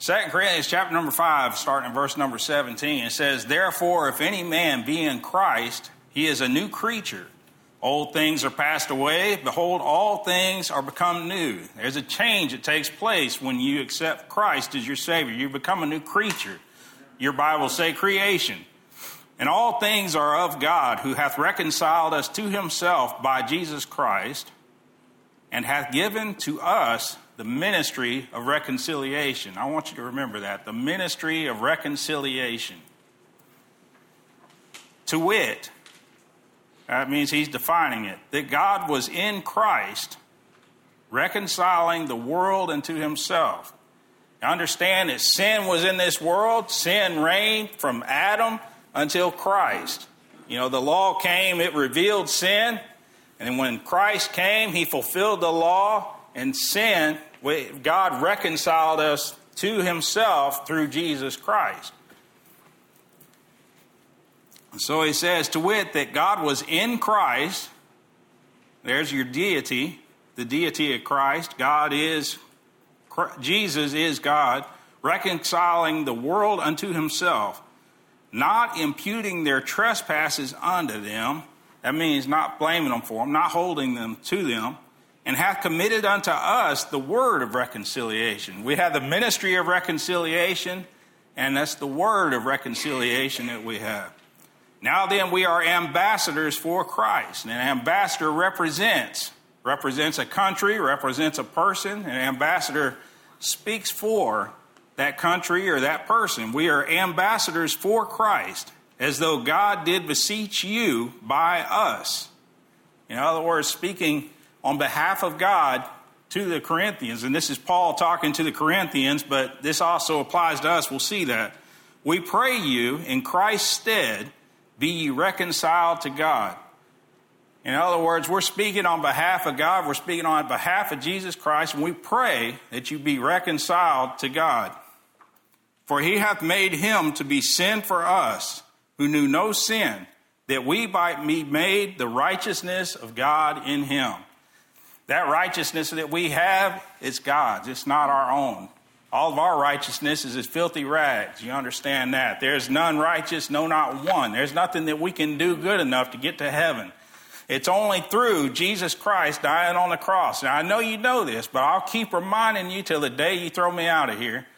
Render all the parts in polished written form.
2 Corinthians chapter number 5, starting in verse number 17, it says, "Therefore, if any man be in Christ, he is a new creature. Old things are passed away. Behold, all things are become new." There's a change that takes place when you accept Christ as your Savior. You become a new creature. Your Bible say creation. "And all things are of God, who hath reconciled us to himself by Jesus Christ, and hath given to us the ministry of reconciliation." I want you to remember that. The ministry of reconciliation. "To wit," that means he's defining it, "that God was in Christ, reconciling the world unto himself." Understand that sin was in this world. Sin reigned from Adam until Christ. You know, the law came, it revealed sin. And when Christ came, he fulfilled the law, and sin, God reconciled us to himself through Jesus Christ. And so he says, "To wit, that God was in Christ." There's your deity, the deity of Christ. Jesus is God, reconciling the world unto himself, not imputing their trespasses unto them. That means not blaming them for them, not holding them to them, and hath committed unto us the word of reconciliation. We have the ministry of reconciliation, and that's the word of reconciliation that we have. "Now then, we are ambassadors for Christ." And an ambassador represents a country, represents a person. An ambassador speaks for that country or that person. We are ambassadors for Christ, as though God did beseech you by us. In other words, speaking on behalf of God to the Corinthians. And this is Paul talking to the Corinthians, but this also applies to us. We'll see that. "We pray you in Christ's stead, be ye reconciled to God." In other words, we're speaking on behalf of God. We're speaking on behalf of Jesus Christ. And we pray that you be reconciled to God. "For he hath made him to be sin for us, who knew no sin, that we might be made the righteousness of God in him." That righteousness that we have, it's God's. It's not our own. All of our righteousness is as filthy rags. You understand that? There's none righteous, no, not one. There's nothing that we can do good enough to get to heaven. It's only through Jesus Christ dying on the cross. Now, I know you know this, but I'll keep reminding you till the day you throw me out of here.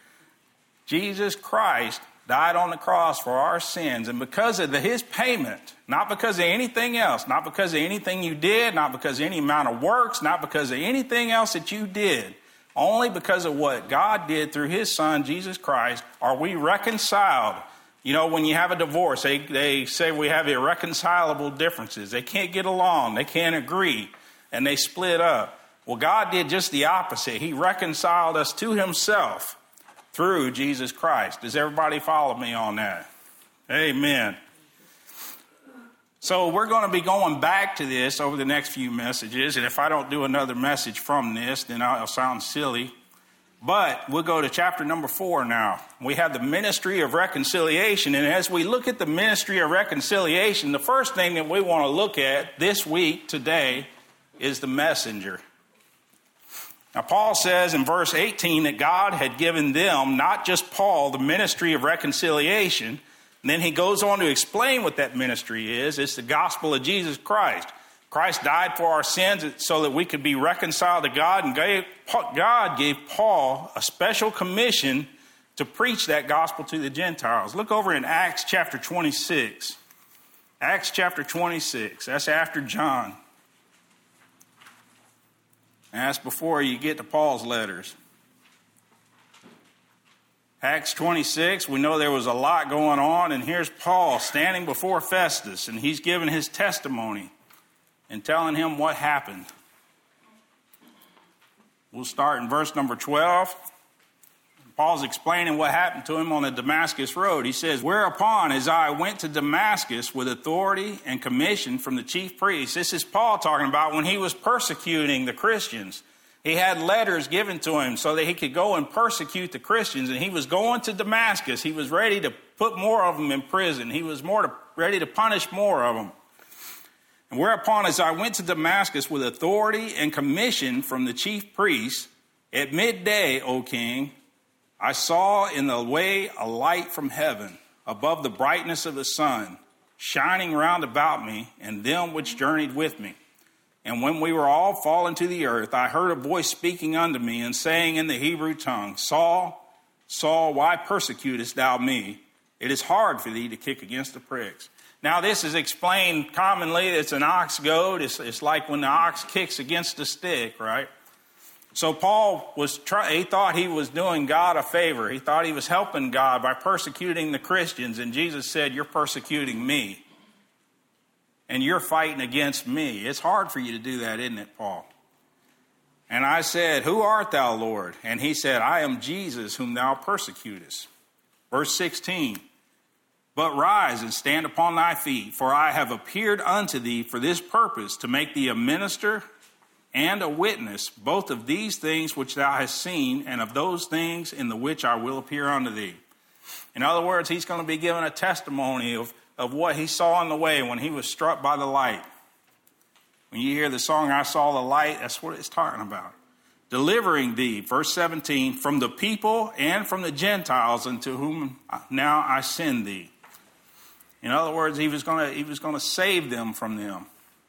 Jesus Christ died on the cross for our sins, and because of his payment, not because of anything else, not because of anything you did, not because of any amount of works, not because of anything else that you did, only because of what God did through his son, Jesus Christ, are we reconciled. You know, when you have a divorce, they say we have irreconcilable differences. They can't get along. They can't agree, and they split up. Well, God did just the opposite. He reconciled us to himself through Jesus Christ. Does everybody follow me on that? Amen. So we're going to be going back to this over the next few messages, and if I don't do another message from this, then I'll sound silly. But we'll go to chapter number 4 now. We have the ministry of reconciliation, and as we look at the ministry of reconciliation, the first thing that we want to look at this week, today, is the messenger. Now, Paul says in verse 18 that God had given them, not just Paul, the ministry of reconciliation. And then he goes on to explain what that ministry is. It's the gospel of Jesus Christ. Christ died for our sins so that we could be reconciled to God, and God gave Paul a special commission to preach that gospel to the Gentiles. Look over in Acts chapter 26. Acts chapter 26. That's after John. And that's before you get to Paul's letters. Acts 26, we know there was a lot going on, and here's Paul standing before Festus, and he's giving his testimony and telling him what happened. We'll start in verse number 12. Paul's explaining what happened to him on the Damascus road. He says, "Whereupon, as I went to Damascus with authority and commission from the chief priests." This is Paul talking about when he was persecuting the Christians. He had letters given to him so that he could go and persecute the Christians. And he was going to Damascus. He was ready to put more of them in prison. He was ready to punish more of them. "And whereupon, as I went to Damascus with authority and commission from the chief priests, at midday, O king, I saw in the way a light from heaven, above the brightness of the sun, shining round about me and them which journeyed with me. And when we were all fallen to the earth, I heard a voice speaking unto me and saying in the Hebrew tongue, Saul, Saul, why persecutest thou me? It is hard for thee to kick against the pricks. Now this is explained commonly. It's an ox goad. It's like when the ox kicks against a stick, right? So Paul he thought he was doing God a favor. He thought he was helping God by persecuting the Christians. And Jesus said, you're persecuting me. And you're fighting against me. It's hard for you to do that, isn't it, Paul? And I said, who art thou, Lord? And he said, I am Jesus whom thou persecutest. Verse 16, but rise and stand upon thy feet, for I have appeared unto thee for this purpose, to make thee a minister and a witness, both of these things which thou hast seen, and of those things in the which I will appear unto thee. In other words, he's going to be giving a testimony of what he saw on the way when he was struck by the light. When you hear the song, I Saw the Light, that's what it's talking about. Delivering thee, verse 17, from the people and from the Gentiles unto whom now I send thee. In other words, he was going to save them from them.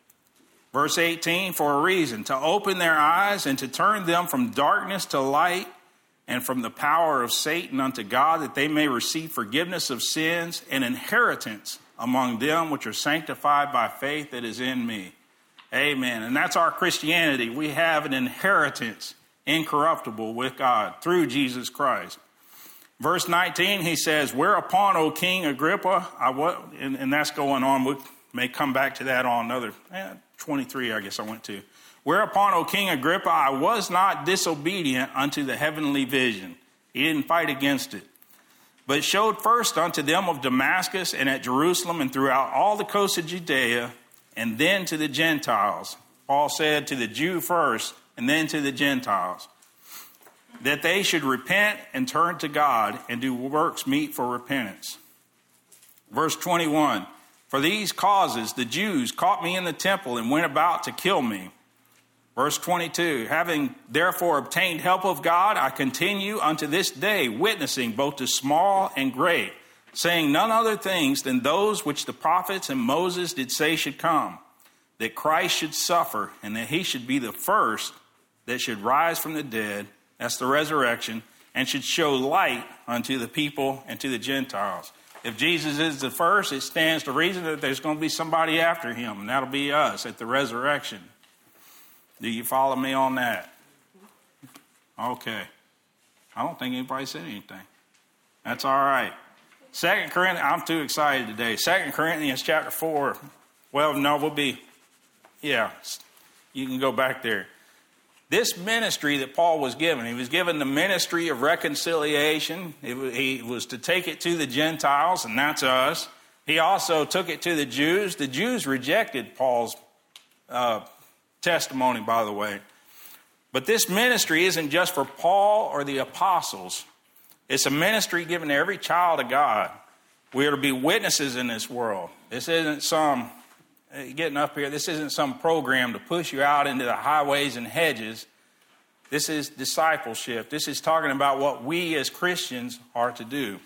Verse 18, for a reason, to open their eyes and to turn them from darkness to light and from the power of Satan unto God, that they may receive forgiveness of sins and inheritance among them which are sanctified by faith that is in me. Amen. And that's our Christianity. We have an inheritance incorruptible with God through Jesus Christ. Verse 19, he says, whereupon, O King Agrippa, and that's going on. We may come back to that on another 23, I guess I went to. Whereupon, O King Agrippa, I was not disobedient unto the heavenly vision. He didn't fight against it. But showed first unto them of Damascus and at Jerusalem and throughout all the coasts of Judea, and then to the Gentiles. Paul said to the Jew first, and then to the Gentiles, that they should repent and turn to God and do works meet for repentance. Verse 21, for these causes the Jews caught me in the temple and went about to kill me. Verse 22, having therefore obtained help of God, I continue unto this day, witnessing both to small and great, saying none other things than those which the prophets and Moses did say should come, that Christ should suffer, and that he should be the first that should rise from the dead, that's the resurrection, and should show light unto the people and to the Gentiles. If Jesus is the first, it stands to reason that there's going to be somebody after him, and that'll be us at the resurrection. Do you follow me on that? Okay. I don't think anybody said anything. That's all right. 2 Corinthians, I'm too excited today. 2 Corinthians chapter 4. Well, no, you can go back there. This ministry that Paul was given, he was given the ministry of reconciliation. He was to take it to the Gentiles, and that's us. He also took it to the Jews. The Jews rejected Paul's testimony, by the way. But this ministry isn't just for Paul or the apostles. It's a ministry given to every child of God. We are to be witnesses in this world. This isn't some program to push you out into the highways and hedges. This is discipleship. This is talking about what we as Christians are to do.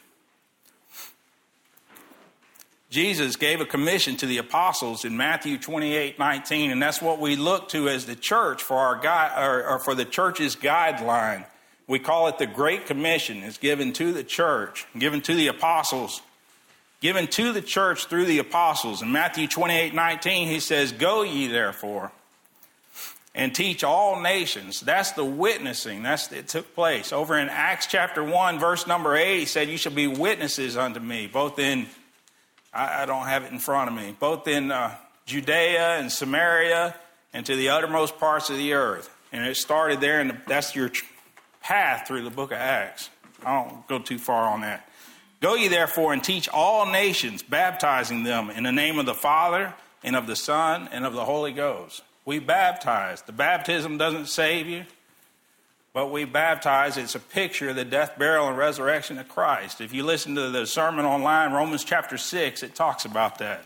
Jesus gave a commission to the apostles in Matthew 28:19, and that's what we look to as the church for our or for the church's guideline. We call it the Great Commission. It's given to the church, given to the apostles, given to the church through the apostles. In Matthew 28:19, he says, "Go ye therefore and teach all nations." That's the witnessing. It took place. Over in Acts chapter 1, verse number 8, he said, "You shall be witnesses unto me," both in, I don't have it in front of me, both in Judea and Samaria and to the uttermost parts of the earth. And it started there, and that's your path through the book of Acts. I don't go too far on that. "Go ye therefore and teach all nations, baptizing them in the name of the Father and of the Son and of the Holy Ghost." We baptize. The baptism doesn't save you, but we baptize. It's a picture of the death, burial, and resurrection of Christ. If you listen to the sermon online, Romans chapter 6, it talks about that.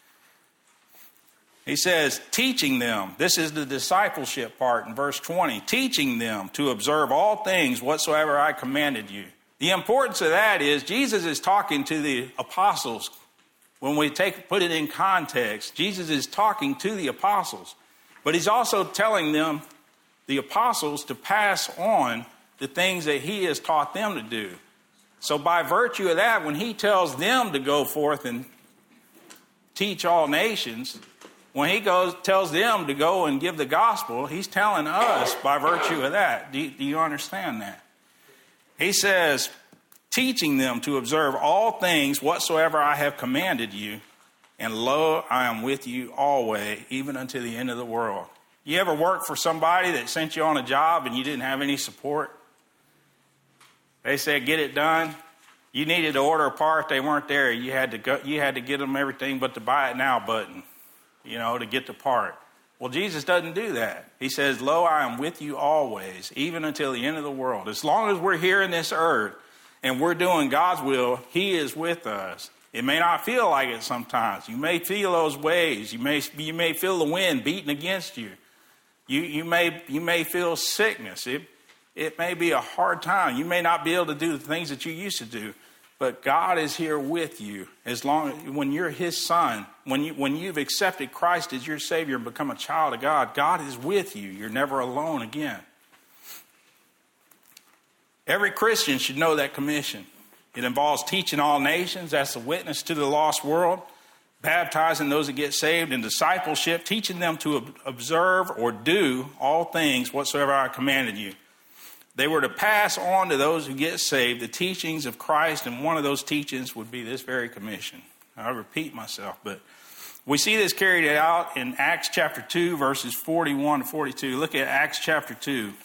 He says, teaching them. This is the discipleship part in verse 20. "Teaching them to observe all things whatsoever I commanded you. The importance of that is Jesus is talking to the apostles. When we put it in context, Jesus is talking to the apostles. But he's also telling them, the apostles, to pass on the things that he has taught them to do. So by virtue of that, when he tells them to go forth and teach all nations, when he tells them to go and give the gospel, he's telling us by virtue of that. Do you understand that? He says, teaching them to observe all things whatsoever I have commanded you, and lo, I am with you always, even unto the end of the world. You ever work for somebody that sent you on a job and you didn't have any support? They said, get it done. You needed to order a part, they weren't there. You had to get them everything but the buy it now button, to get the part. Well, Jesus doesn't do that. He says, lo, I am with you always, even until the end of the world. As long as we're here in this earth and we're doing God's will, he is with us. It may not feel like it sometimes. You may feel those waves. You may feel the wind beating against you. You may feel sickness. It may be a hard time. You may not be able to do the things that you used to do. But God is here with you as long as when you're his son, when you've accepted Christ as your Savior and become a child of God, God is with you. You're never alone again. Every Christian should know that commission. It involves teaching all nations. That's a witness to the lost world. Baptizing those that get saved, and discipleship, teaching them to observe or do all things whatsoever I commanded you. They were to pass on to those who get saved the teachings of Christ, and one of those teachings would be this very commission. I repeat myself, but we see this carried out in Acts chapter 2, verses 41 to 42. Look at Acts chapter 2.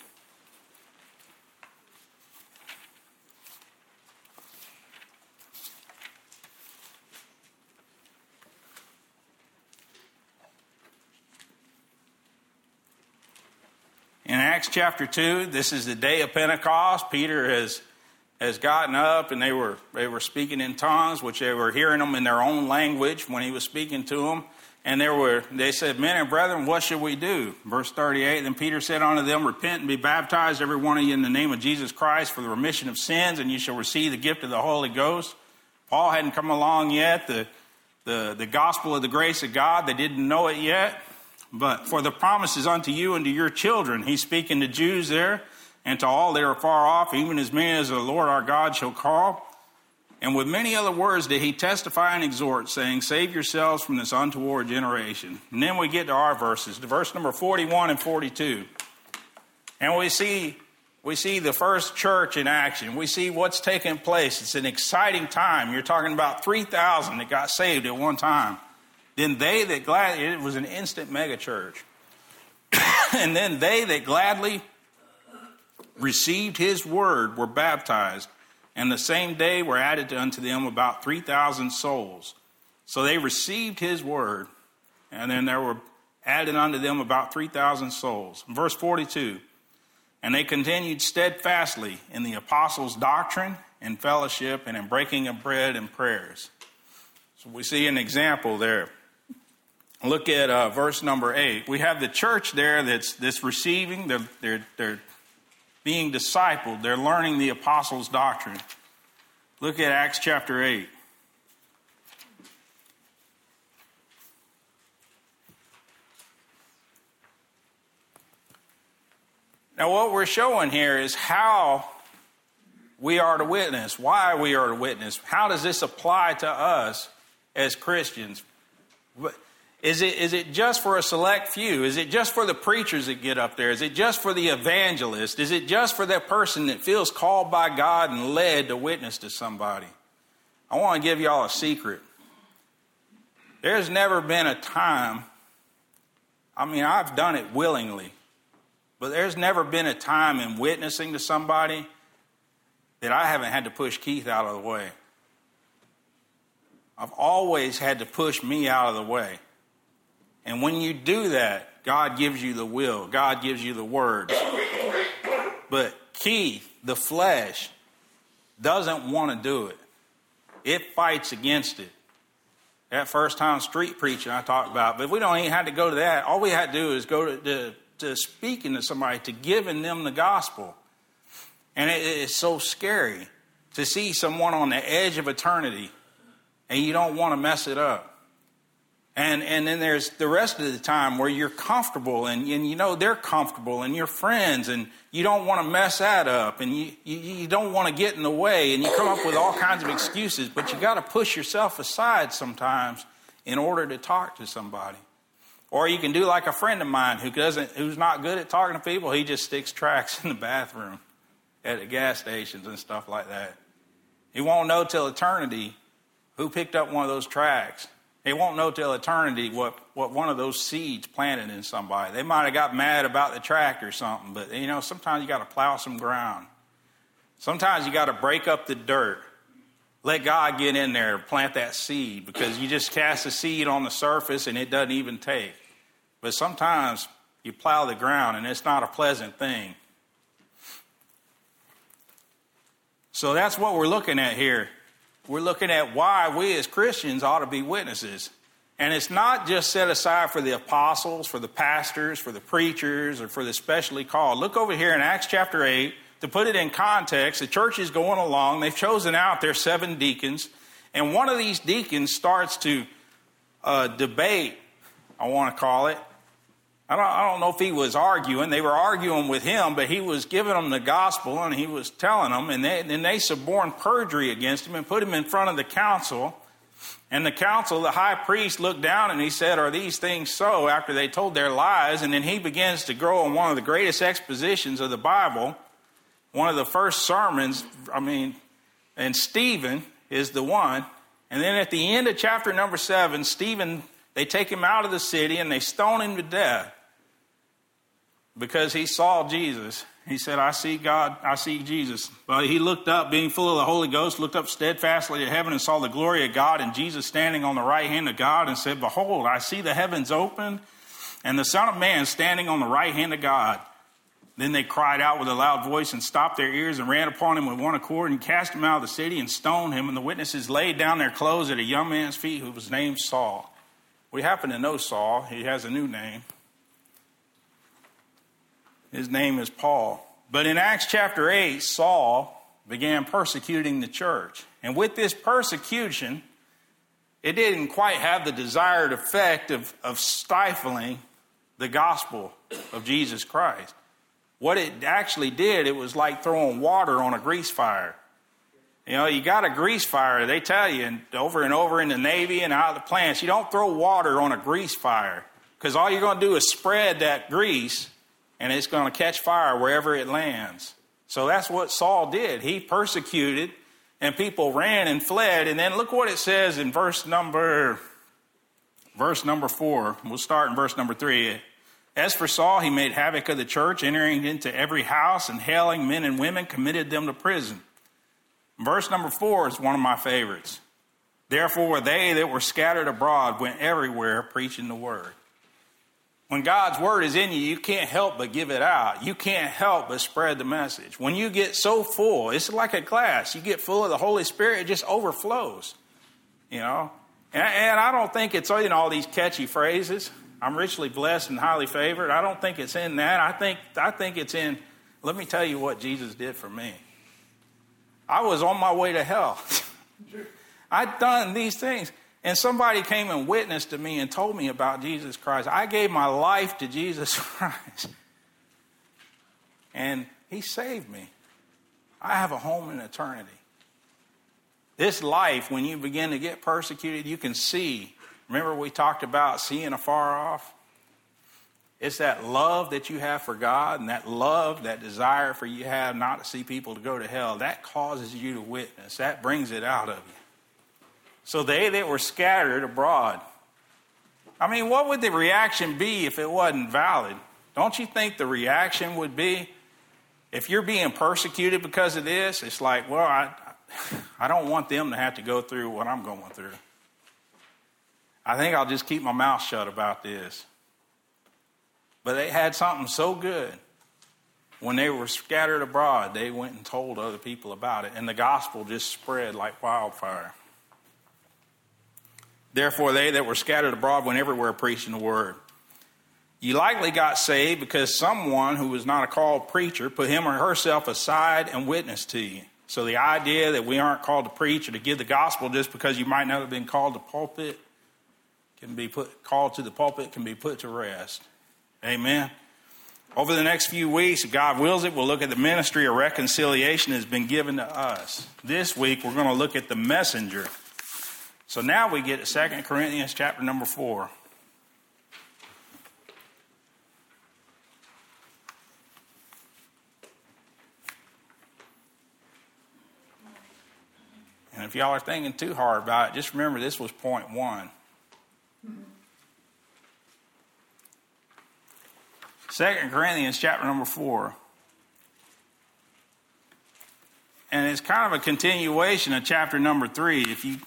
In Acts chapter 2, this is the day of Pentecost. Peter has gotten up, and they were speaking in tongues, which they were hearing them in their own language when he was speaking to them. And they said, men and brethren, what should we do? Verse 38, then Peter said unto them, repent and be baptized, every one of you, in the name of Jesus Christ for the remission of sins, and you shall receive the gift of the Holy Ghost. Paul hadn't come along yet. The gospel of the grace of God, they didn't know it yet. But for the promise is unto you and to your children. He's speaking to Jews there, and to all that are far off, even as many as the Lord our God shall call. And with many other words did he testify and exhort, saying, save yourselves from this untoward generation. And then we get to our verses, to verse number 41 and 42. And we see the first church in action. We see what's taking place. It's an exciting time. You're talking about 3,000 that got saved at one time. Then it was an instant mega church. And then they that gladly received his word were baptized. And the same day were added unto them about 3,000 souls. So they received his word. And then there were added unto them about 3,000 souls. Verse 42. And they continued steadfastly in the apostles' doctrine and fellowship and in breaking of bread and prayers. So we see an example there. Look at verse number 8. We have the church there that's receiving. They're being discipled. They're learning the apostles' doctrine. Look at Acts chapter 8. Now what we're showing here is how we are to witness, why we are to witness. How does this apply to us as Christians? Is it just for a select few? Is it just for the preachers that get up there? Is it just for the evangelist? Is it just for that person that feels called by God and led to witness to somebody? I want to give y'all a secret. There's never been a time, I've done it willingly, but there's never been a time in witnessing to somebody that I haven't had to push Keith out of the way. I've always had to push me out of the way. And when you do that, God gives you the will. God gives you the words. But Keith, the flesh, doesn't want to do it. It fights against it. That first time street preaching I talked about. But we don't even have to go to that. All we have to do is go to speaking to somebody, to giving them the gospel. And it's so scary. to see someone on the edge of eternity, and you don't want to mess it up. And then there's the rest of the time where you're comfortable and you know they're comfortable and you're friends and you don't want to mess that up and you don't want to get in the way and you come up with all kinds of excuses, but you got to push yourself aside sometimes in order to talk to somebody. Or you can do like a friend of mine who's not good at talking to people. He just sticks tracts in the bathroom at the gas stations and stuff like that. He won't know till eternity who picked up one of those tracts. He won't know till eternity what one of those seeds planted in somebody. They might have got mad about the tract or something, but you know, sometimes you got to plow some ground. Sometimes you got to break up the dirt. Let God get in there and plant that seed, because you just cast a seed on the surface and it doesn't even take. But sometimes you plow the ground and it's not a pleasant thing. So that's what we're looking at here. We're looking at why we as Christians ought to be witnesses. And it's not just set aside for the apostles, for the pastors, for the preachers, or for the specially called. Look over here in Acts chapter 8. To put it in context, the church is going along. They've chosen out their 7 deacons. And one of these deacons starts to debate, I want to call it. I don't know if he was arguing. They were arguing with him, but he was giving them the gospel and he was telling them. And they suborned perjury against him and put him in front of the council. And the council, the high priest, looked down and he said, "Are these things so?" after they told their lies. And then he begins to grow in one of the greatest expositions of the Bible. One of the first sermons, and Stephen is the one. And then at the end of chapter number 7, Stephen, they take him out of the city and they stone him to death because he saw Jesus. He said, "I see God, I see Jesus." But he looked up, being full of the Holy Ghost, looked up steadfastly to heaven and saw the glory of God and Jesus standing on the right hand of God, and said, "Behold, I see the heavens opened and the Son of Man standing on the right hand of God." Then they cried out with a loud voice and stopped their ears and ran upon him with one accord and cast him out of the city and stoned him. And the witnesses laid down their clothes at a young man's feet who was named Saul. We happen to know Saul. He has a new name. His name is Paul. But in Acts chapter 8, Saul began persecuting the church. And with this persecution, it didn't quite have the desired effect of stifling the gospel of Jesus Christ. What it actually did, it was like throwing water on a grease fire. You know, you got a grease fire, they tell you, and over in the Navy and out of the plants, you don't throw water on a grease fire, because all you're going to do is spread that grease and it's going to catch fire wherever it lands. So that's what Saul did. He persecuted and people ran and fled. And then look what it says in verse number 4. We'll start in verse number 3. "As for Saul, he made havoc of the church, entering into every house and hailing men and women, committed them to prison." Verse number 4 is one of my favorites. "Therefore they that were scattered abroad went everywhere preaching the word." When God's word is in you, you can't help but give it out. You can't help but spread the message. When you get so full, it's like a glass. You get full of the Holy Spirit, it just overflows. You know? And I don't think it's in all these catchy phrases. "I'm richly blessed and highly favored." I don't think it's in that. I think it's in, let me tell you what Jesus did for me. I was on my way to hell. I'd done these things. And somebody came and witnessed to me and told me about Jesus Christ. I gave my life to Jesus Christ. And he saved me. I have a home in eternity. This life, when you begin to get persecuted, you can see. Remember we talked about seeing afar off? It's that love that you have for God and that love, that desire for you have not to see people to go to hell. That causes you to witness. That brings it out of you. So they that were scattered abroad. I mean, what would the reaction be if it wasn't valid? Don't you think the reaction would be, if you're being persecuted because of this, it's like, well, I don't want them to have to go through what I'm going through. I think I'll just keep my mouth shut about this. But they had something so good. When they were scattered abroad, they went and told other people about it. And the gospel just spread like wildfire. "Therefore, they that were scattered abroad went everywhere preaching the word." You likely got saved because someone who was not a called preacher put him or herself aside and witnessed to you. So the idea that we aren't called to preach or to give the gospel just because you might not have been called to pulpit can be called to the pulpit can be put to rest. Amen. Over the next few weeks, if God wills it, we'll look at the ministry of reconciliation that has been given to us. This week, we're going to look at the messenger. So now we get to 2 Corinthians chapter number 4. And if y'all are thinking too hard about it, just remember this was point 1. 2 Corinthians chapter number 4. And it's kind of a continuation of chapter number 3. If you,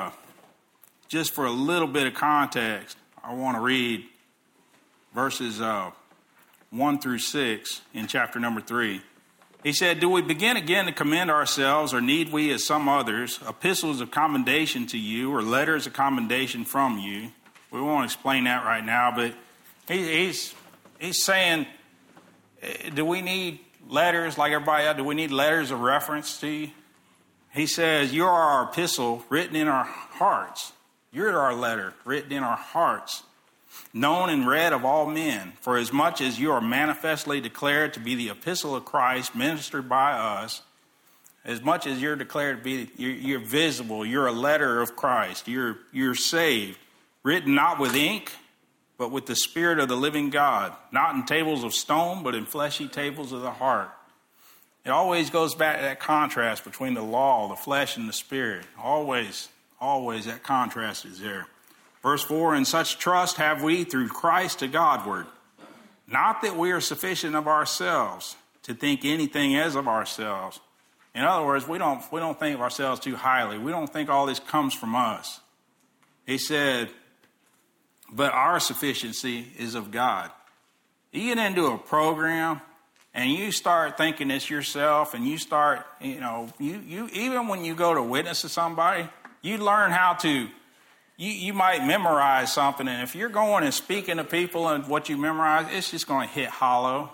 just for a little bit of context, I want to read verses 1 through 6 in chapter number 3. He said, "Do we begin again to commend ourselves, or need we, as some others, epistles of commendation to you, or letters of commendation from you?" We won't explain that right now, but he's saying, do we need letters like everybody else? Do we need letters of reference to you? He says, "You are our epistle written in our hearts." You're our letter written in our hearts, known and read of all men. For as much as you are manifestly declared to be the epistle of Christ, ministered by us, as much as you're declared to be, you're visible, you're a letter of Christ, you're saved, written not with ink, but with the Spirit of the living God, not in tables of stone, but in fleshy tables of the heart. It always goes back to that contrast between the law, the flesh, and the Spirit. Always that contrast is there. Verse 4, "And such trust have we through Christ to Godward. Not that we are sufficient of ourselves to think anything as of ourselves." In other words, we don't think of ourselves too highly. We don't think all this comes from us. He said, "But our sufficiency is of God." You get into a program and you start thinking it's yourself, and you start, you even when you go to witness to somebody, you learn how to, you might memorize something, and if you're going and speaking to people and what you memorize, it's just going to hit hollow.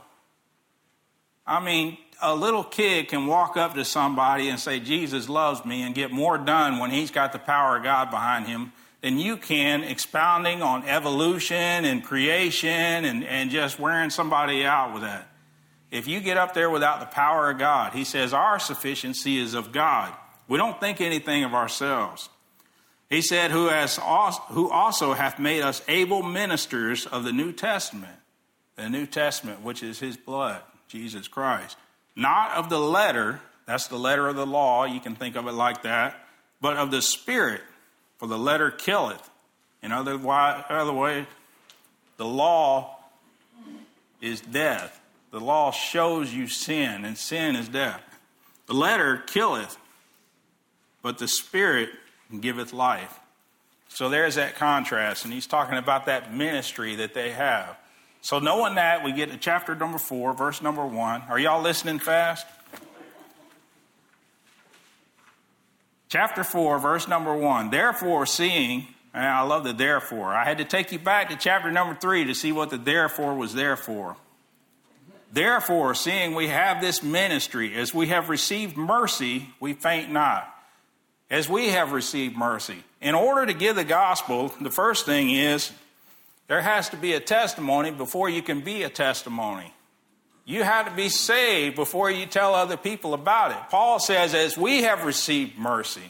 I mean, a little kid can walk up to somebody and say, "Jesus loves me," and get more done when he's got the power of God behind him than you can expounding on evolution and creation and just wearing somebody out with that. If you get up there without the power of God, he says our sufficiency is of God. We don't think anything of ourselves. He said, who also hath made us able ministers of the New Testament, which is his blood, Jesus Christ. Not of the letter, that's the letter of the law, you can think of it like that, but of the Spirit, for the letter killeth. In other way, the law is death. The law shows you sin, and sin is death. The letter killeth, but the Spirit giveth life. So there's that contrast, and he's talking about that ministry that they have. So knowing that, we get to chapter number 4, verse number 1. Are y'all listening fast? Chapter 4, verse number 1. "Therefore, seeing," and I love the therefore. I had to take you back to chapter number 3 to see what the therefore was there for. "Therefore, seeing we have this ministry, as we have received mercy, we faint not." As we have received mercy. In order to give the gospel, the first thing is there has to be a testimony before you can be a testimony. You have to be saved before you tell other people about it. Paul says, as we have received mercy,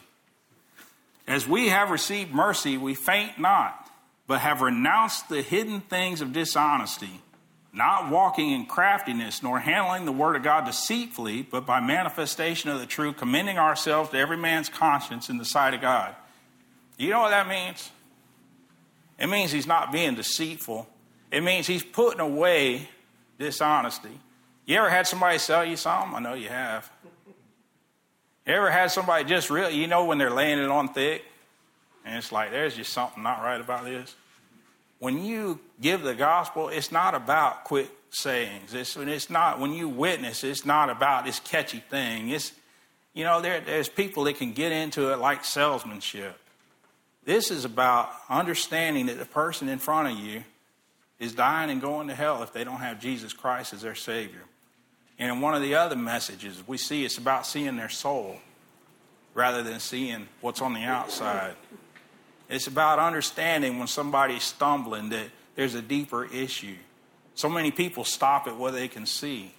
we faint not, but have renounced the hidden things of dishonesty, not walking in craftiness, nor handling the word of God deceitfully, but by manifestation of the truth, commending ourselves to every man's conscience in the sight of God. You know what that means? It means he's not being deceitful. It means he's putting away dishonesty. You ever had somebody sell you something? I know you have. You ever had somebody just really, when they're laying it on thick, and it's like, there's just something not right about this? When you give the gospel, it's not about quick sayings. It's not, when you witness, it's not about this catchy thing. It's, there's people that can get into it like salesmanship. This is about understanding that the person in front of you is dying and going to hell if they don't have Jesus Christ as their Savior. And in one of the other messages, we see it's about seeing their soul rather than seeing what's on the outside. It's about understanding when somebody's stumbling that there's a deeper issue. So many people stop at what they can see.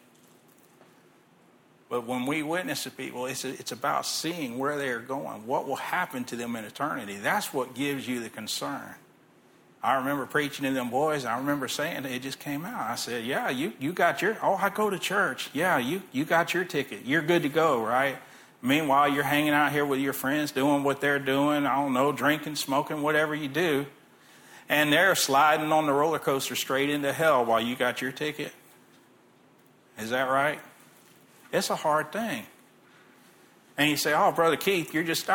But when we witness to people, it's about seeing where they're going, what will happen to them in eternity. That's what gives you the concern. I remember preaching to them boys. I remember saying, it just came out. I said, yeah, you got your, I go to church. Yeah, you got your ticket. You're good to go, right? Meanwhile, you're hanging out here with your friends, doing what they're doing. I don't know, drinking, smoking, whatever you do. And they're sliding on the roller coaster straight into hell while you got your ticket. Is that right? It's a hard thing. And you say, oh, Brother Keith, you're just,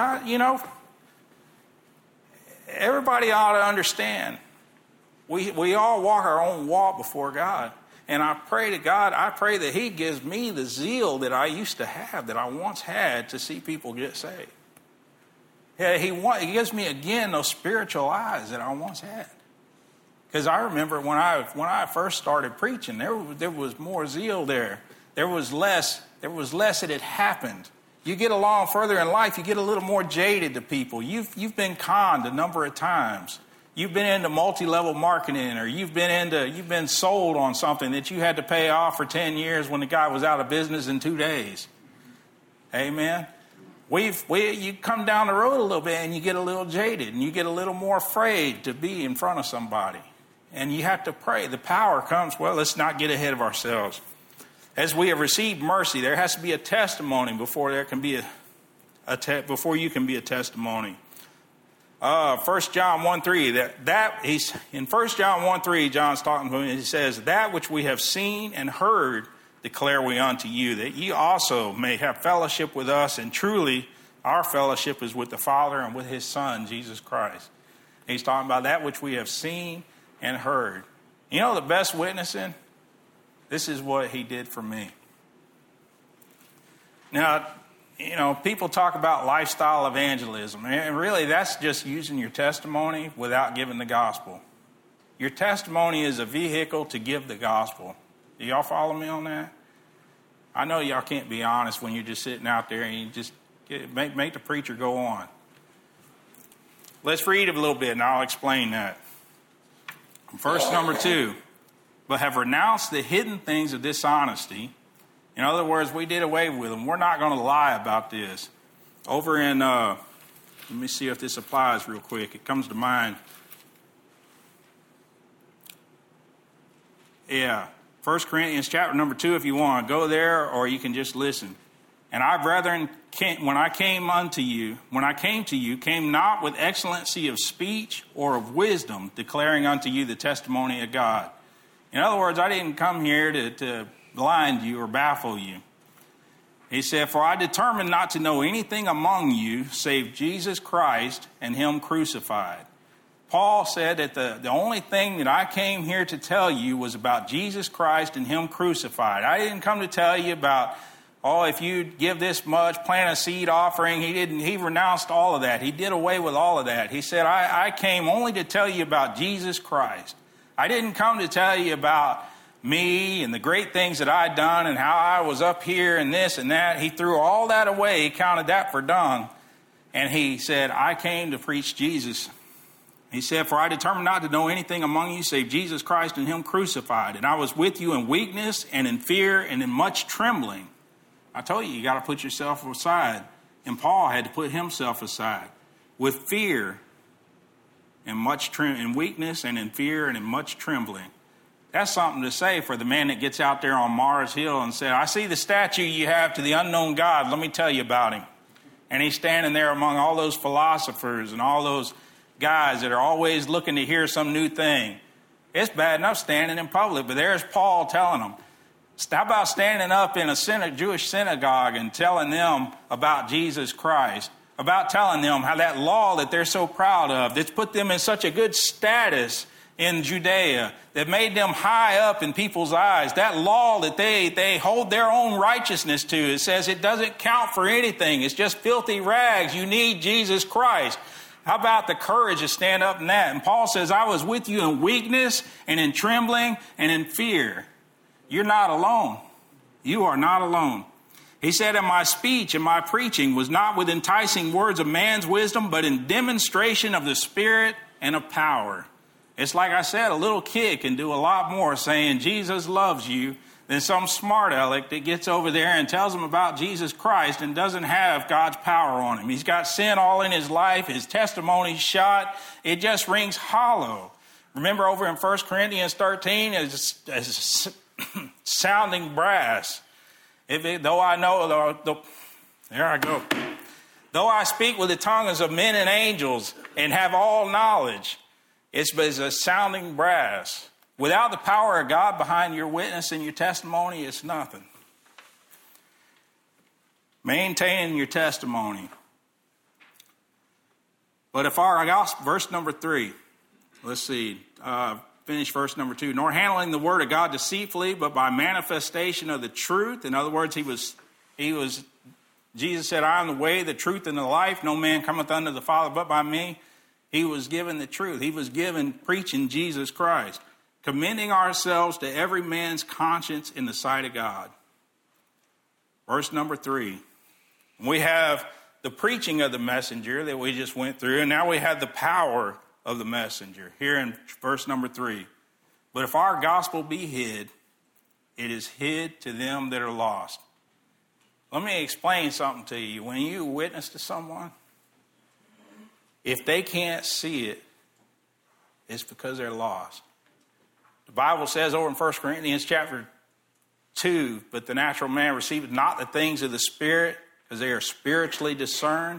everybody ought to understand. We all walk our own walk before God. And I pray to God, I pray that he gives me the zeal that I used to have, that I once had to see people get saved. Yeah, he gives me again those spiritual eyes that I once had. Because I remember when I first started preaching, there was more zeal there. There was less that had happened. You get along further in life, you get a little more jaded to people. You've been conned a number of times. You've been into multi-level marketing, or you've been sold on something that you had to pay off for 10 years when the guy was out of business in 2 days. Amen. You come down the road a little bit and you get a little jaded and you get a little more afraid to be in front of somebody. And you have to pray. The power comes, let's not get ahead of ourselves. As we have received mercy, there has to be a testimony before there can be before you can be a testimony. 1 John 1:3. In 1 John 1:3, John's talking to him, and he says, "That which we have seen and heard declare we unto you, that ye also may have fellowship with us, and truly our fellowship is with the Father and with his Son, Jesus Christ." And he's talking about that which we have seen and heard. You know the best witnessing? This is what he did for me. Now, people talk about lifestyle evangelism, and really that's just using your testimony without giving the gospel. Your testimony is a vehicle to give the gospel. Do y'all follow me on that? I know y'all can't be honest when you're just sitting out there and you just make the preacher go on. Let's read it a little bit and I'll explain that. Verse number 2, "But have renounced the hidden things of dishonesty." In other words, we did away with them. We're not going to lie about this. Over in, let me see if this applies real quick. It comes to mind. Yeah, 1 Corinthians chapter number 2, if you want. Go there or you can just listen. "And I, brethren, when I came to you, came not with excellency of speech or of wisdom, declaring unto you the testimony of God." In other words, I didn't come here to blind you or baffle you. He said, "For I determined not to know anything among you save Jesus Christ and him crucified." Paul said that the only thing that I came here to tell you was about Jesus Christ and him crucified. I didn't come to tell you about, if you give this much, plant a seed offering. He renounced all of that. He did away with all of that. He said, I came only to tell you about Jesus Christ. I didn't come to tell you about me and the great things that I'd done and how I was up here and this and that. He threw all that away. He counted that for dung. And he said, I came to preach Jesus. He said, "For I determined not to know anything among you save Jesus Christ and him crucified. And I was with you in weakness and in fear and in much trembling." I told you got to put yourself aside. And Paul had to put himself aside. "With fear and in weakness and in fear and in much trembling." That's something to say for the man that gets out there on Mars Hill and said, "I see the statue you have to the unknown God. Let me tell you about him." And he's standing there among all those philosophers and all those guys that are always looking to hear some new thing. It's bad enough standing in public, but there's Paul telling them. How about standing up in a Jewish synagogue and telling them about Jesus Christ, about telling them how that law that they're so proud of, that's put them in such a good status in Judea, that made them high up in people's eyes, that law that they hold their own righteousness to, it says it doesn't count for anything. It's just filthy rags. You need Jesus Christ. How about the courage to stand up in that? And Paul says, "I was with you in weakness and in trembling and in fear." You're not alone. You are not alone. He said, and my speech and my preaching was not with enticing words of man's wisdom, but in demonstration of the Spirit and of power. It's like I said, a little kid can do a lot more saying Jesus loves you than some smart aleck that gets over there and tells them about Jesus Christ and doesn't have God's power on him. He's got sin all in his life. His testimony's shot. It just rings hollow. Remember over in 1 Corinthians 13, as sounding brass. Though I speak with the tongues of men and angels and have all knowledge, it's as a sounding brass. Without the power of God behind your witness and your testimony, it's nothing. Maintaining your testimony. But if our gospel, verse number 3, let's see, finish verse number 2. Nor handling the word of God deceitfully, but by manifestation of the truth. In other words, Jesus said, I am the way, the truth, and the life. No man cometh unto the Father but by me. He was given the truth. He was given preaching Jesus Christ. Commending ourselves to every man's conscience in the sight of God. Verse number 3. We have the preaching of the messenger that we just went through, and now we have the power of the messenger here in verse number 3. But if our gospel be hid, it is hid to them that are lost. Let me explain something to you. When you witness to someone, if they can't see it, it's because they're lost. The Bible says over in 1 Corinthians chapter 2, but the natural man receiveth not the things of the Spirit, because they are spiritually discerned.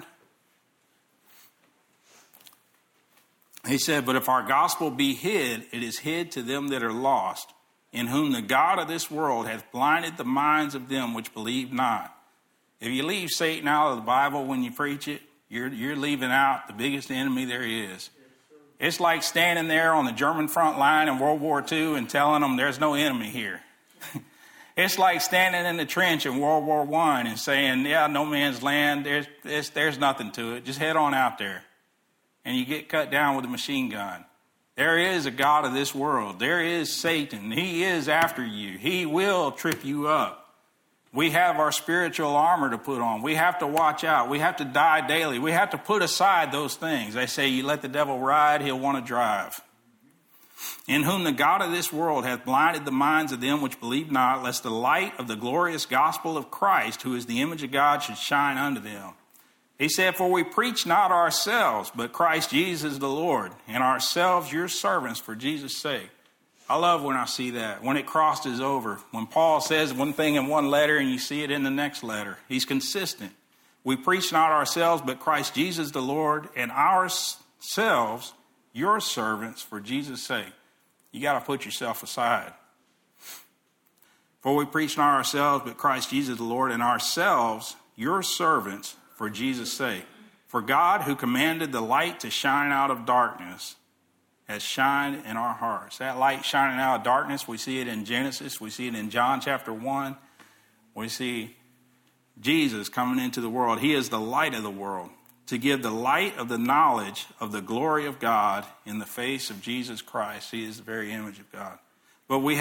He said, but if our gospel be hid, it is hid to them that are lost, in whom the God of this world hath blinded the minds of them which believe not. If you leave Satan out of the Bible when you preach it, you're leaving out the biggest enemy there is. It's like standing there on the German front line in World War II and telling them there's no enemy here. It's like standing in the trench in World War I and saying, yeah, no man's land, there's nothing to it. Just head on out there. And you get cut down with a machine gun. There is a God of this world. There is Satan. He is after you. He will trip you up. We have our spiritual armor to put on. We have to watch out. We have to die daily. We have to put aside those things. They say you let the devil ride, he'll want to drive. In whom the God of this world hath blinded the minds of them which believe not, lest the light of the glorious gospel of Christ, who is the image of God, should shine unto them. He said, for we preach not ourselves, but Christ Jesus the Lord, and ourselves your servants for Jesus' sake. I love when I see that, when it crosses over. When Paul says one thing in one letter and you see it in the next letter. He's consistent. We preach not ourselves, but Christ Jesus the Lord, and ourselves your servants for Jesus' sake. You got to put yourself aside. For we preach not ourselves, but Christ Jesus the Lord, and ourselves your servants for Jesus' sake. For God, who commanded the light to shine out of darkness, has shined in our hearts. That light shining out of darkness, we see it in Genesis. We see it in John chapter 1. We see Jesus coming into the world. He is the light of the world, to give the light of the knowledge of the glory of God in the face of Jesus Christ. He is the very image of God. But we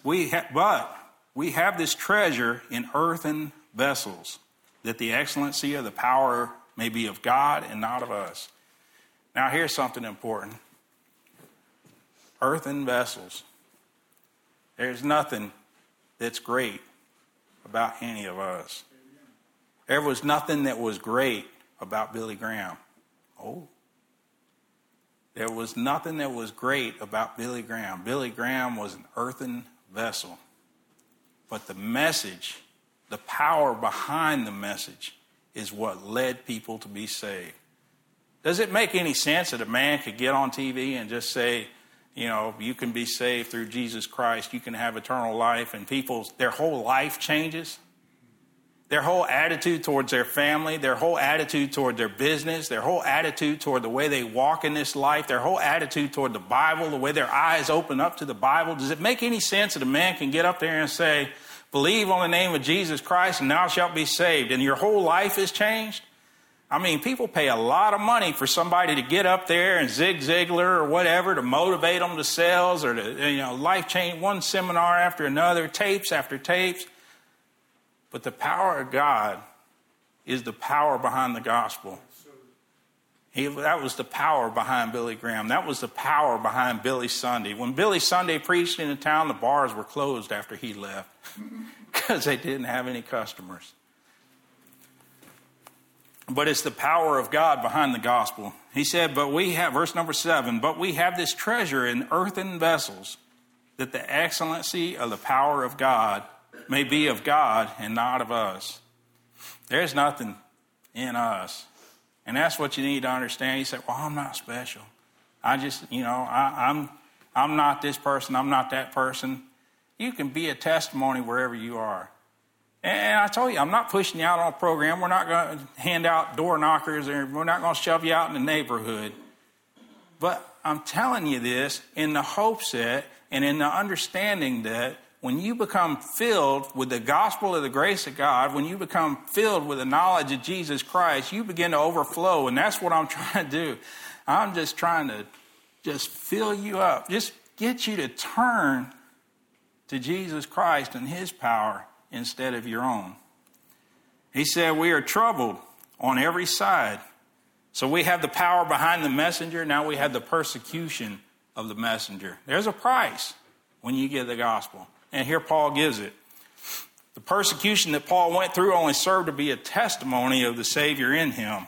have this treasure in earthen vessels, that the excellency of the power may be of God and not of us. Now here's something important. Earthen vessels. There's nothing that's great about any of us. There was nothing that was great about Billy Graham. There was nothing that was great about Billy Graham. Billy Graham was an earthen vessel. But the message, the power behind the message, is what led people to be saved. Does it make any sense that a man could get on TV and just say, you know, you can be saved through Jesus Christ, you can have eternal life, and their whole life changes? Their whole attitude towards their family, their whole attitude toward their business, their whole attitude toward the way they walk in this life, their whole attitude toward the Bible, the way their eyes open up to the Bible. Does it make any sense that a man can get up there and say, believe on the name of Jesus Christ and thou shalt be saved, and your whole life is changed? I mean, people pay a lot of money for somebody to get up there and Zig Ziglar or whatever to motivate them to sales or to, life change, one seminar after another, tapes after tapes. But the power of God is the power behind the gospel. That was the power behind Billy Graham. That was the power behind Billy Sunday. When Billy Sunday preached in the town, the bars were closed after he left because they didn't have any customers. But it's the power of God behind the gospel. He said, but we have, verse number 7, but we have this treasure in earthen vessels, that the excellency of the power of God may be of God and not of us. There's nothing in us. And that's what you need to understand. You say, well, I'm not special. I just, I'm not this person. I'm not that person. You can be a testimony wherever you are. And I told you, I'm not pushing you out on a program. We're not going to hand out door knockers, or we're not going to shove you out in the neighborhood. But I'm telling you this in the hopes that, and in the understanding that, when you become filled with the gospel of the grace of God, when you become filled with the knowledge of Jesus Christ, you begin to overflow. And that's what I'm trying to do. I'm just trying to just fill you up. Just get you to turn to Jesus Christ and his power instead of your own. He said, we are troubled on every side. So we have the power behind the messenger. Now we have the persecution of the messenger. There's a price when you give the gospel. And here Paul gives it. The persecution that Paul went through only served to be a testimony of the Savior in him.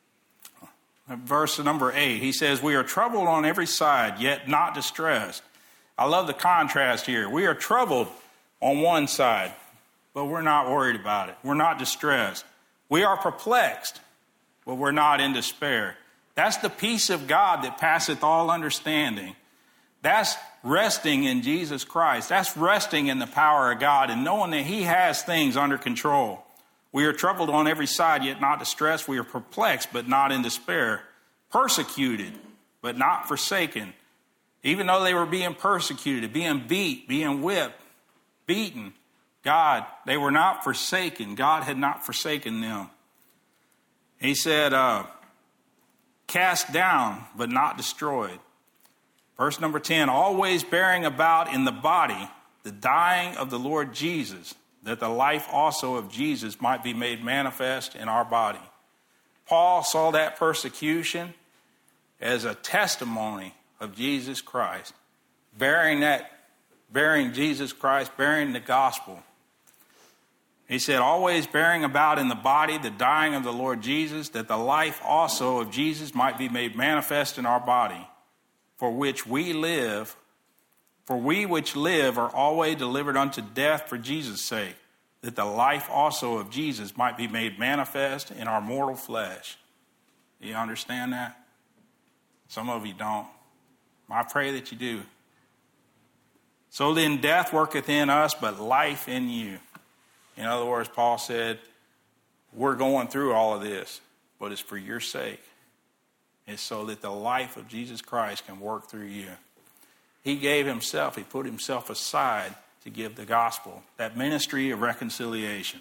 Verse number 8, he says, we are troubled on every side, yet not distressed. I love the contrast here. We are troubled on one side, but we're not worried about it. We're not distressed. We are perplexed, but we're not in despair. That's the peace of God that passeth all understanding. That's resting in Jesus Christ. That's resting in the power of God and knowing that he has things under control. We are troubled on every side, yet not distressed. We are perplexed, but not in despair. Persecuted, but not forsaken. Even though they were being persecuted, being beat, being whipped, beaten, they were not forsaken. God had not forsaken them. He said, cast down, but not destroyed. Verse number 10, always bearing about in the body the dying of the Lord Jesus, that the life also of Jesus might be made manifest in our body. Paul saw that persecution as a testimony of Jesus Christ, bearing Jesus Christ, bearing the gospel. He said, always bearing about in the body the dying of the Lord Jesus, that the life also of Jesus might be made manifest in our body. For we which live are always delivered unto death for Jesus' sake, that the life also of Jesus might be made manifest in our mortal flesh. Do you understand that? Some of you don't. I pray that you do. So then death worketh in us, but life in you. In other words, Paul said, we're going through all of this, but it's for your sake. It's so that the life of Jesus Christ can work through you. He gave himself, he put himself aside to give the gospel, that ministry of reconciliation.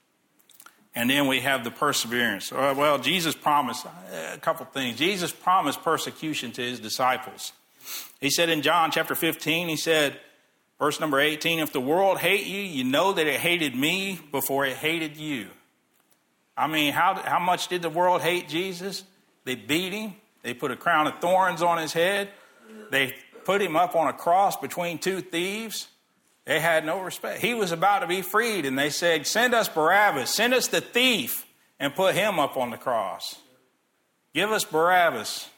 And then we have the perseverance. Well, Jesus promised a couple things. Jesus promised persecution to his disciples. He said in John chapter 15, he said, verse number 18, if the world hate you, you know that it hated me before it hated you. I mean, how much did the world hate Jesus? They beat him. They put a crown of thorns on his head. They put him up on a cross between two thieves. They had no respect. He was about to be freed, and they said, send us Barabbas. Send us the thief and put him up on the cross. Give us Barabbas.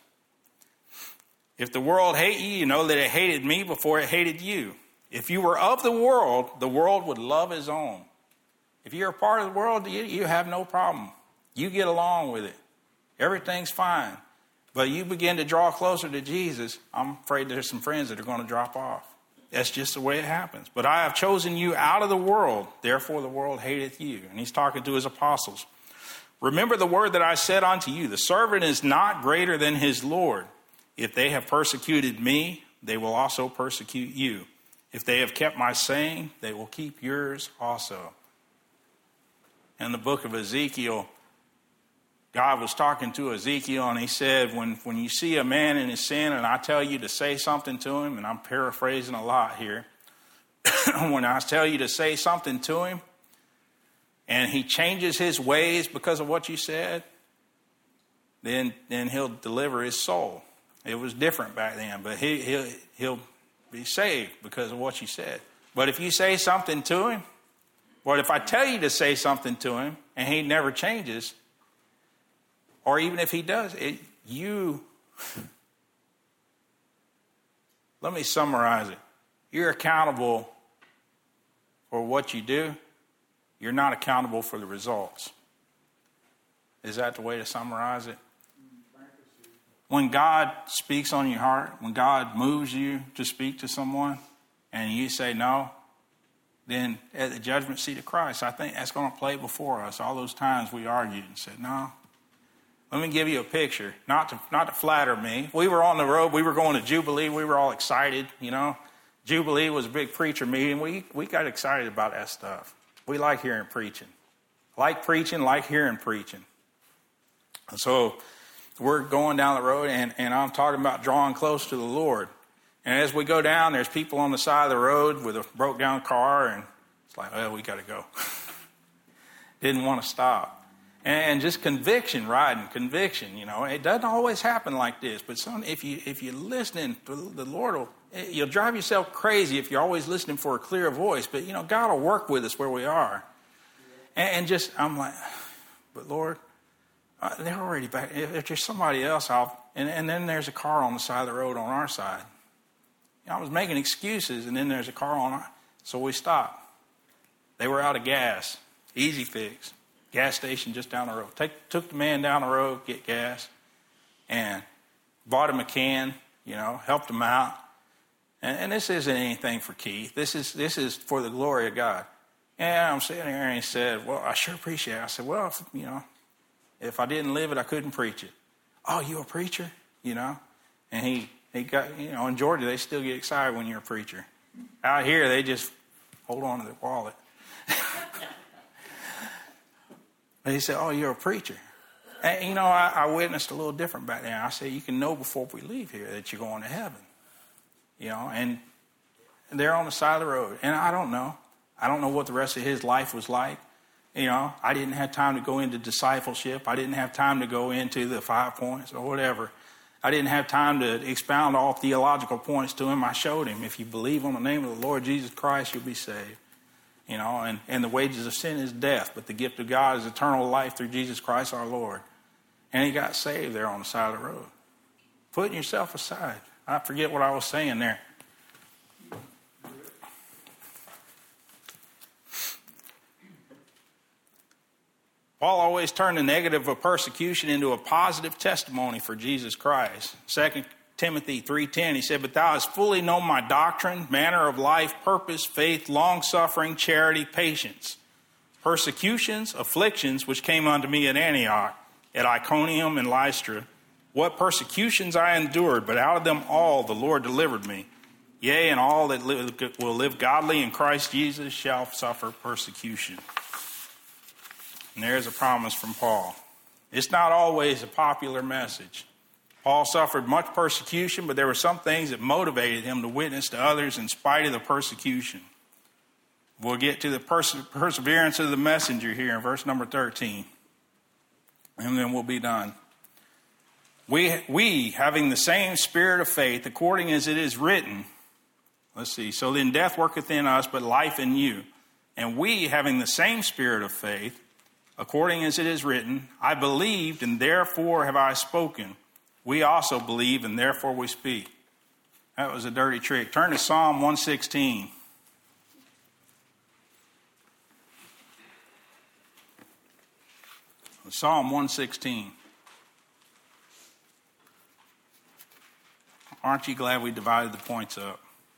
If the world hate you, you know that it hated me before it hated you. If you were of the world would love his own. If you're a part of the world, you have no problem. You get along with it. Everything's fine. But you begin to draw closer to Jesus, I'm afraid there's some friends that are going to drop off. That's just the way it happens. But I have chosen you out of the world, therefore the world hateth you. And he's talking to his apostles. Remember the word that I said unto you, the servant is not greater than his Lord. If they have persecuted me, they will also persecute you. If they have kept my saying, they will keep yours also. In the book of Ezekiel, God was talking to Ezekiel, and he said, when you see a man in his sin, and I tell you to say something to him, and I'm paraphrasing a lot here, when I tell you to say something to him, and he changes his ways because of what you said, then he'll deliver his soul. It was different back then, but he'll be saved because of what you said. But if you say something to him, or if I tell you to say something to him and he never changes, or even if he does, let me summarize it. You're accountable for what you do. You're not accountable for the results. Is that the way to summarize it? When God speaks on your heart, when God moves you to speak to someone, and you say no, then at the judgment seat of Christ, I think that's going to play before us. All those times we argued and said, no. Let me give you a picture, not to flatter me. We were on the road. We were going to Jubilee. We were all excited, you know. Jubilee was a big preacher meeting. We got excited about that stuff. We like hearing preaching. Like hearing preaching. And so we're going down the road, and I'm talking about drawing close to the Lord. And as we go down, there's people on the side of the road with a broke down car, and it's like, well, we got to go. Didn't want to stop. And just conviction, conviction, you know. It doesn't always happen like this, but if you're listening, the Lord you'll drive yourself crazy if you're always listening for a clear voice. But, you know, God will work with us where we are. I'm like, but Lord, they're already back. If there's somebody else, and then there's a car on the side of the road on our side. I was making excuses, and then there's a car on our, so we stopped. They were out of gas. Easy fix. Gas station just down the road. Took the man down the road, get gas, and bought him a can, you know, helped him out. And this isn't anything for Keith. This is for the glory of God. And I'm sitting there, and he said, well, I sure appreciate it. I said, well, if I didn't live it, I couldn't preach it. Oh, you a preacher? You know? And he got, you know, in Georgia, they still get excited when you're a preacher. Out here, they just hold on to their wallet. But he said, oh, you're a preacher. And, you know, I witnessed a little different back then. I said, you can know before we leave here that you're going to heaven. You know, and they're on the side of the road. And I don't know. I don't know what the rest of his life was like. You know, I didn't have time to go into discipleship. I didn't have time to go into the 5 points or whatever. I didn't have time to expound all theological points to him. I showed him, if you believe on the name of the Lord Jesus Christ, you'll be saved. You know, and the wages of sin is death, but the gift of God is eternal life through Jesus Christ our Lord. And he got saved there on the side of the road. Putting yourself aside. I forget what I was saying there. Paul always turned the negative of persecution into a positive testimony for Jesus Christ. 2 Timothy 3:10, he said, but thou hast fully known my doctrine, manner of life, purpose, faith, long-suffering, charity, patience, persecutions, afflictions, which came unto me at Antioch, at Iconium and Lystra, what persecutions I endured, but out of them all the Lord delivered me. Yea, and all that will live godly in Christ Jesus shall suffer persecution. And there's a promise from Paul. It's not always a popular message. Paul suffered much persecution, but there were some things that motivated him to witness to others in spite of the persecution. We'll get to the perseverance of the messenger here in verse number 13. And then we'll be done. We having the same spirit of faith, according as it is written. Let's see. So then death worketh in us, but life in you. And we having the same spirit of faith, according as it is written, I believed, and therefore have I spoken. We also believe, and therefore we speak. That was a dirty trick. Turn to Psalm 116. Psalm 116. Aren't you glad we divided the points up?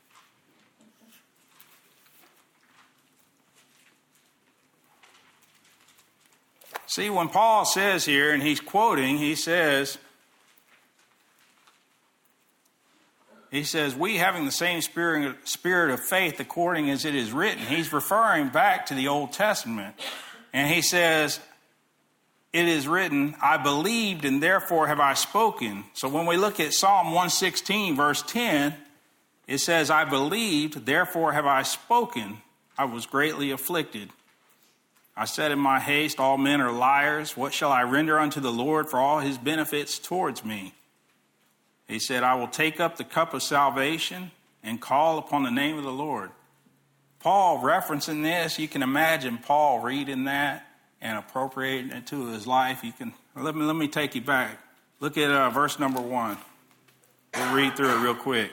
See, when Paul says here, and he's quoting, he says, we having the same spirit of faith according as it is written. He's referring back to the Old Testament. And he says, it is written, I believed and therefore have I spoken. So when we look at Psalm 116, verse 10, it says, I believed, therefore have I spoken. I was greatly afflicted. I said in my haste, all men are liars. What shall I render unto the Lord for all his benefits towards me? He said, I will take up the cup of salvation and call upon the name of the Lord. Paul referencing this, you can imagine Paul reading that and appropriating it to his life. Let me take you back. Look at verse number 1. We'll read through it real quick.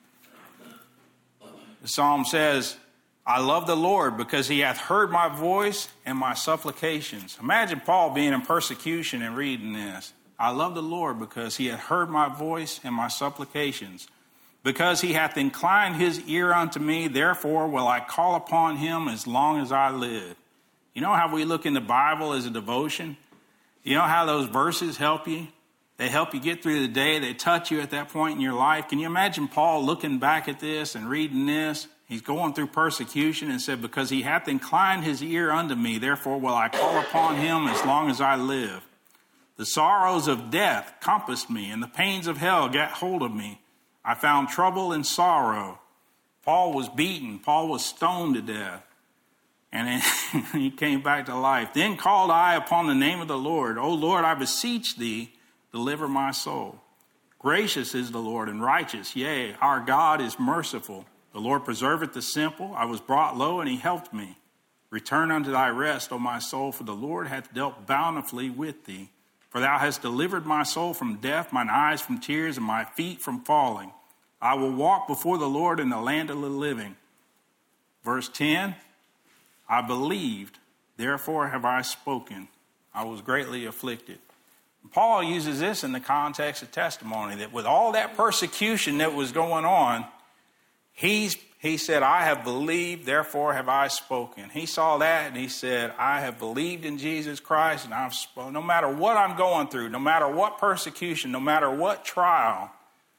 The psalm says, I love the Lord because he hath heard my voice and my supplications. Imagine Paul being in persecution and reading this. I love the Lord because he hath heard my voice and my supplications. Because he hath inclined his ear unto me, therefore will I call upon him as long as I live. You know how we look in the Bible as a devotion? You know how those verses help you? They help you get through the day. They touch you at that point in your life. Can you imagine Paul looking back at this and reading this? He's going through persecution and said, because he hath inclined his ear unto me, therefore will I call upon him as long as I live. The sorrows of death compassed me, and the pains of hell got hold of me. I found trouble and sorrow. Paul was beaten. Paul was stoned to death. And he came back to life. Then called I upon the name of the Lord. O Lord, I beseech thee, deliver my soul. Gracious is the Lord and righteous. Yea, our God is merciful. The Lord preserveth the simple. I was brought low, and he helped me. Return unto thy rest, O my soul, for the Lord hath dealt bountifully with thee. For thou hast delivered my soul from death, mine eyes from tears, and my feet from falling. I will walk before the Lord in the land of the living. Verse 10, I believed, therefore have I spoken. I was greatly afflicted. Paul uses this in the context of testimony, that with all that persecution that was going on, he said, I have believed, therefore have I spoken. He saw that and he said, I have believed in Jesus Christ, and I've spoken. No matter what I'm going through, no matter what persecution, no matter what trial,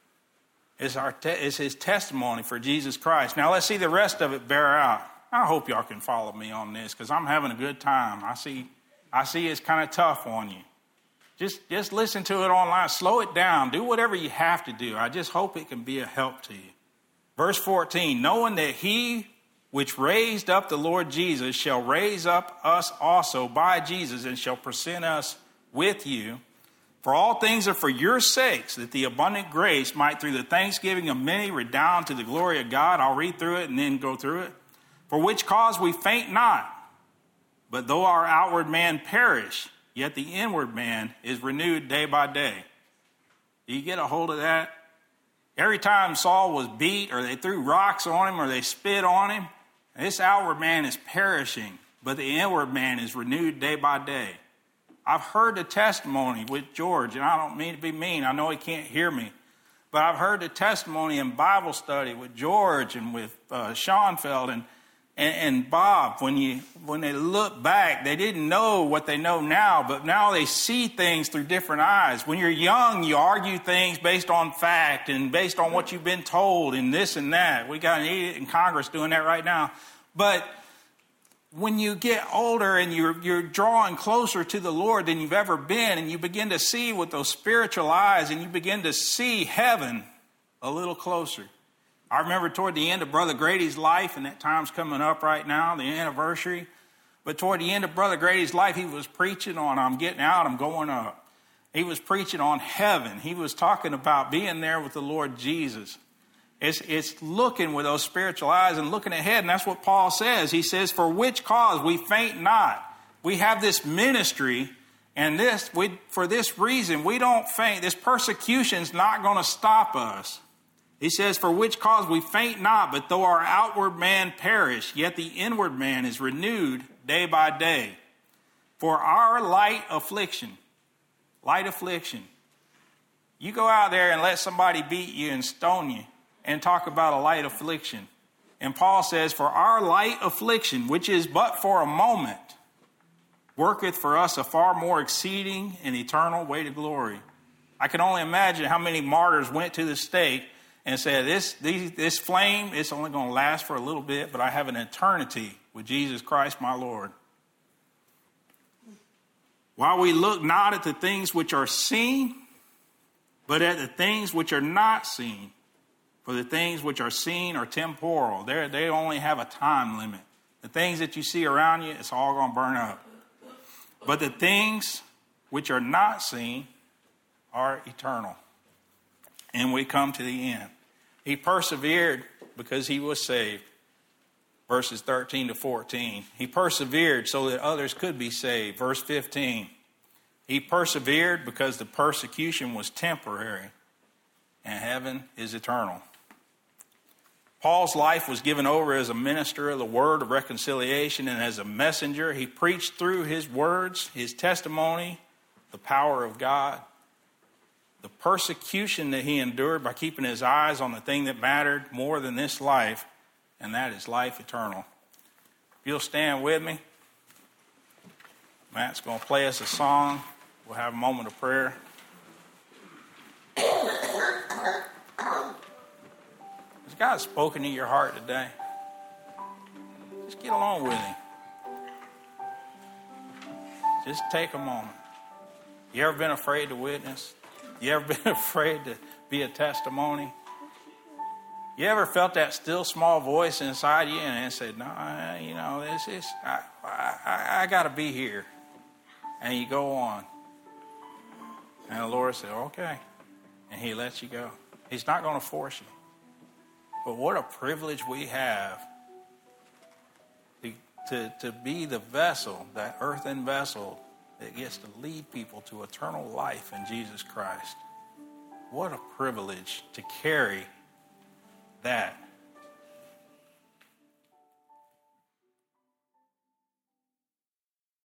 is his testimony for Jesus Christ. Now let's see the rest of it bear out. I hope y'all can follow me on this because I'm having a good time. I see it's kind of tough on you. Just listen to it online. Slow it down. Do whatever you have to do. I just hope it can be a help to you. Verse 14, knowing that he which raised up the Lord Jesus shall raise up us also by Jesus and shall present us with you. For all things are for your sakes, that the abundant grace might through the thanksgiving of many redound to the glory of God. I'll read through it and then go through it. For which cause we faint not, but though our outward man perish, yet the inward man is renewed day by day. Do you get a hold of that? Every time Saul was beat, or they threw rocks on him, or they spit on him, this outward man is perishing, but the inward man is renewed day by day. I've heard the testimony with George, and I don't mean to be mean. I know he can't hear me. But I've heard the testimony in Bible study with George and with Schoenfeld and Bob. When they look back, they didn't know what they know now, but now they see things through different eyes. When you're young, you argue things based on fact and based on what you've been told and this and that. We got an idiot in Congress doing that right now. But when you get older and you're drawing closer to the Lord than you've ever been, and you begin to see with those spiritual eyes, and you begin to see heaven a little closer. I remember toward the end of Brother Grady's life, and that time's coming up right now, the anniversary. But toward the end of Brother Grady's life, he was preaching on, I'm getting out, I'm going up. He was preaching on heaven. He was talking about being there with the Lord Jesus. It's looking with those spiritual eyes and looking ahead, and that's what Paul says. He says, for which cause we faint not. We have this ministry, and for this reason, we don't faint. This persecution's not going to stop us. He says, for which cause we faint not, but though our outward man perish, yet the inward man is renewed day by day. For our light affliction. You go out there and let somebody beat you and stone you and talk about a light affliction. And Paul says, for our light affliction, which is but for a moment, worketh for us a far more exceeding and eternal weight of glory. I can only imagine how many martyrs went to the stake and said, this flame, it's only going to last for a little bit, but I have an eternity with Jesus Christ my Lord. While we look not at the things which are seen, but at the things which are not seen. For the things which are seen are temporal. They only have a time limit. The things that you see around you, it's all going to burn up. But the things which are not seen are eternal. And we come to the end. He persevered because he was saved. Verses 13 to 14. He persevered so that others could be saved. Verse 15. He persevered because the persecution was temporary and heaven is eternal. Paul's life was given over as a minister of the word of reconciliation, and as a messenger, he preached through his words, his testimony, the power of God. The persecution that he endured by keeping his eyes on the thing that mattered more than this life, and that is life eternal. If you'll stand with me, Matt's going to play us a song. We'll have a moment of prayer. Has God spoken to your heart today? Just get along with him. Just take a moment. You ever been afraid to witness? You ever been afraid to be a testimony? You ever felt that still small voice inside you and said, no, I got to be here. And you go on. And the Lord said, okay. And he lets you go. He's not going to force you. But what a privilege we have to be the vessel, that earthen vessel that gets to lead people to eternal life in Jesus Christ. What a privilege to carry that